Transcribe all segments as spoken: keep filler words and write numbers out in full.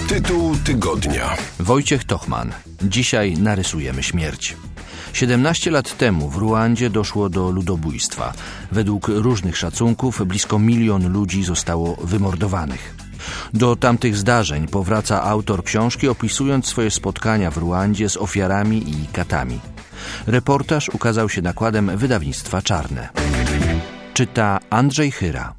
Tytuł tygodnia. Wojciech Tochman. Dzisiaj narysujemy śmierć. siedemnaście lat temu w Ruandzie doszło do ludobójstwa. Według różnych szacunków blisko milion ludzi zostało wymordowanych. Do tamtych zdarzeń powraca autor książki, opisując swoje spotkania w Ruandzie z ofiarami i katami. Reportaż ukazał się nakładem wydawnictwa Czarne. Czyta Andrzej Chyra.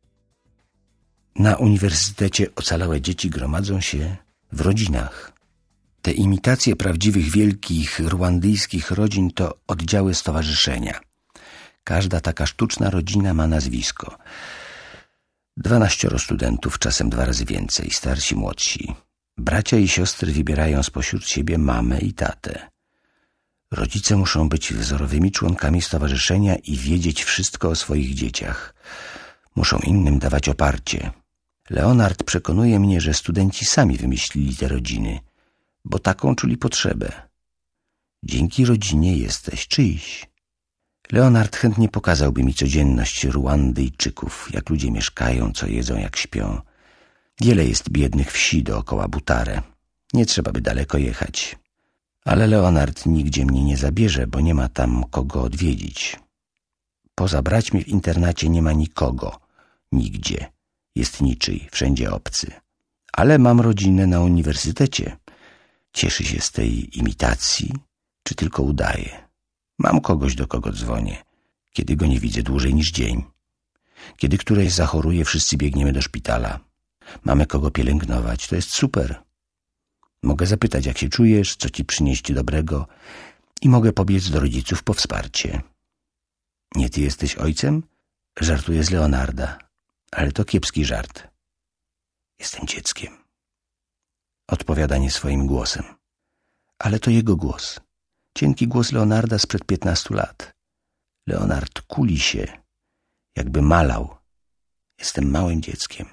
Na uniwersytecie ocalałe dzieci gromadzą się w rodzinach. Te imitacje prawdziwych wielkich ruandyjskich rodzin to oddziały stowarzyszenia. Każda taka sztuczna rodzina ma nazwisko. Dwanaścioro studentów, czasem dwa razy więcej, starsi, młodsi. Bracia i siostry wybierają spośród siebie mamę i tatę. Rodzice muszą być wzorowymi członkami stowarzyszenia i wiedzieć wszystko o swoich dzieciach. Muszą innym dawać oparcie. Leonard przekonuje mnie, że studenci sami wymyślili te rodziny, bo taką czuli potrzebę. Dzięki rodzinie jesteś czyjś. Leonard chętnie pokazałby mi codzienność Ruandyjczyków, jak ludzie mieszkają, co jedzą, jak śpią. Wiele jest biednych wsi dookoła Butare. Nie trzeba by daleko jechać. Ale Leonard nigdzie mnie nie zabierze, bo nie ma tam kogo odwiedzić. Poza braćmi w internacie nie ma nikogo, nigdzie. Jest niczyj, wszędzie obcy. Ale mam rodzinę na uniwersytecie. Cieszy się z tej imitacji, czy tylko udaje? Mam kogoś, do kogo dzwonię, kiedy go nie widzę dłużej niż dzień. Kiedy któreś zachoruje, wszyscy biegniemy do szpitala. Mamy kogo pielęgnować, to jest super. Mogę zapytać, jak się czujesz, co ci przynieść dobrego i mogę pobiec do rodziców po wsparcie. Nie ty jesteś ojcem? Żartuję z Leonarda, ale to kiepski żart. Jestem dzieckiem. Odpowiada nie swoim głosem. Ale to jego głos. Cienki głos Leonarda sprzed piętnastu lat. Leonard kuli się, jakby malał. Jestem małym dzieckiem.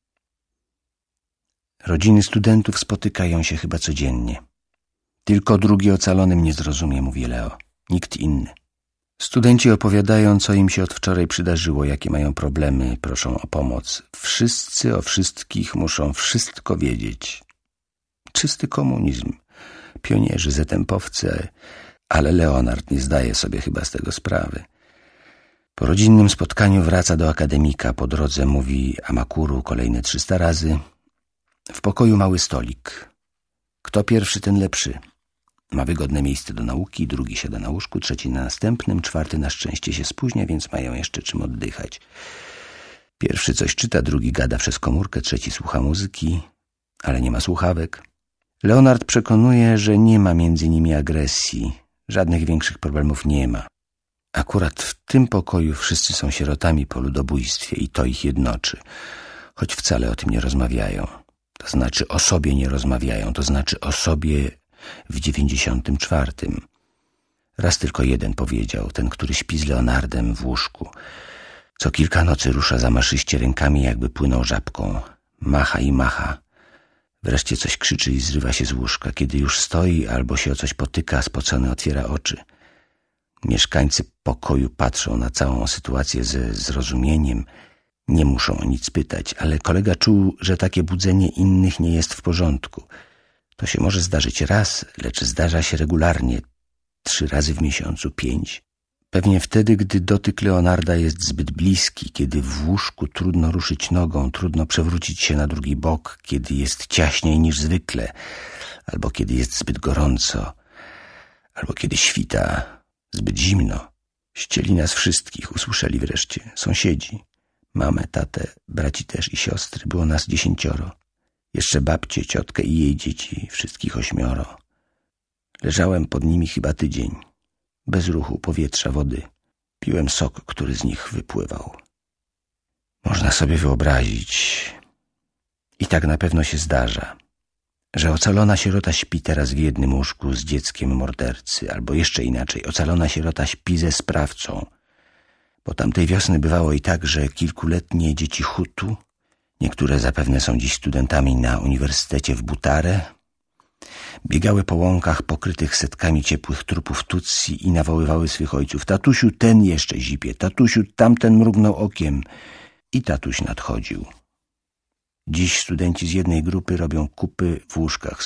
Rodziny studentów spotykają się chyba codziennie. Tylko drugi ocalony mnie zrozumie, mówi Leo. Nikt inny. Studenci opowiadają, co im się od wczoraj przydarzyło, jakie mają problemy, proszą o pomoc. Wszyscy o wszystkich muszą wszystko wiedzieć. Czysty komunizm. Pionierzy, zetempowcy, ale Leonard nie zdaje sobie chyba z tego sprawy. Po rodzinnym spotkaniu wraca do akademika. Po drodze mówi Amakuru kolejne trzysta razy. W pokoju mały stolik. Kto pierwszy, ten lepszy. Ma wygodne miejsce do nauki, drugi siada na łóżku, trzeci na następnym, czwarty na szczęście się spóźnia, więc mają jeszcze czym oddychać. Pierwszy coś czyta, drugi gada przez komórkę, trzeci słucha muzyki, ale nie ma słuchawek. Leonard przekonuje, że nie ma między nimi agresji, żadnych większych problemów nie ma. Akurat w tym pokoju wszyscy są sierotami po ludobójstwie i to ich jednoczy, choć wcale o tym nie rozmawiają. To znaczy o sobie nie rozmawiają, to znaczy o sobie w dziewięćdziesiątym czwartym. Raz tylko jeden powiedział, ten, który śpi z Leonardem w łóżku. Co kilka nocy rusza zamaszyście rękami, jakby płynął żabką. Macha i macha. Wreszcie coś krzyczy i zrywa się z łóżka. Kiedy już stoi albo się o coś potyka, spocony otwiera oczy. Mieszkańcy pokoju patrzą na całą sytuację ze zrozumieniem. Nie muszą o nic pytać, ale kolega czuł, że takie budzenie innych nie jest w porządku. To się może zdarzyć raz, lecz zdarza się regularnie. Trzy razy w miesiącu, pięć. Pewnie wtedy, gdy dotyk Leonarda jest zbyt bliski, kiedy w łóżku trudno ruszyć nogą, trudno przewrócić się na drugi bok, kiedy jest ciaśniej niż zwykle, albo kiedy jest zbyt gorąco, albo kiedy świta zbyt zimno. Ścieli nas wszystkich, usłyszeli wreszcie sąsiedzi. Mamę, tatę, braci też i siostry. Było nas dziesięcioro. Jeszcze babcię, ciotkę i jej dzieci, wszystkich ośmioro. Leżałem pod nimi chyba tydzień. Bez ruchu, powietrza, wody. Piłem sok, który z nich wypływał. Można sobie wyobrazić, i tak na pewno się zdarza, że ocalona sierota śpi teraz w jednym łóżku z dzieckiem mordercy, albo jeszcze inaczej, ocalona sierota śpi ze sprawcą. Bo tamtej wiosny bywało i tak, że kilkuletnie dzieci Hutu, niektóre zapewne są dziś studentami na uniwersytecie w Butare, biegały po łąkach pokrytych setkami ciepłych trupów Tutsi i nawoływały swych ojców. Tatusiu, ten jeszcze zipie, tatusiu, tamten mrugnął okiem. I tatuś nadchodził. Dziś studenci z jednej grupy robią kupy w łóżkach